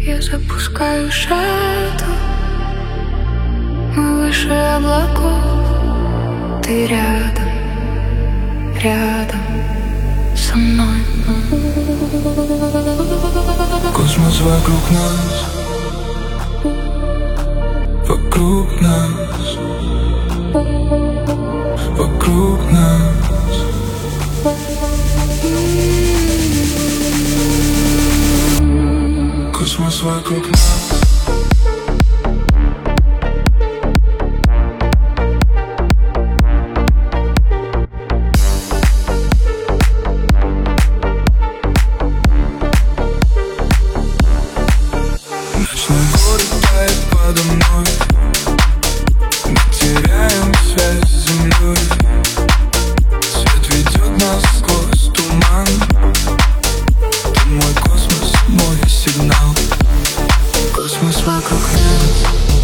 Я запускаю шаттл, мы выше облаков. Ты рядом, рядом со мной. Космос вокруг нас, вокруг нас, вокруг нас. Космос вокруг нас. Ночной город тает подо мной. Мы теряем связь с землей. Свет ведет нас сквозь туман. Ты мой космос, мой сигнал. Космос вокруг нас,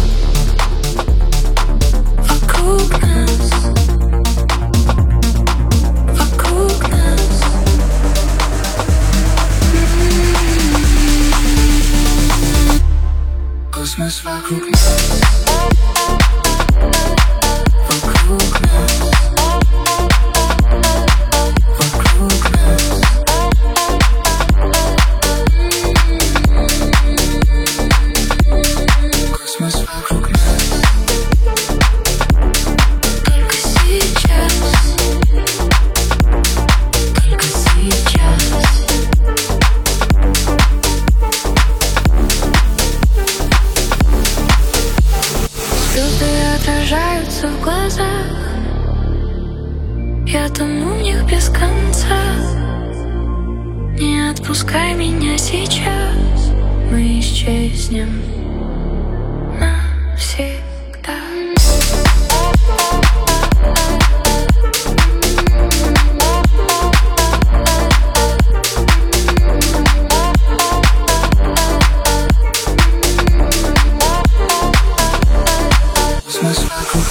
Вокруг нас, вокруг нас. космос вокруг нас, Вокруг нас, вокруг нас. космос вокруг нас. Только сейчас, только сейчас. Звезды отражаются в глазах, я тону в них без конца. Не отпускай меня сейчас, мы исчезнем навсегда. Космос вокруг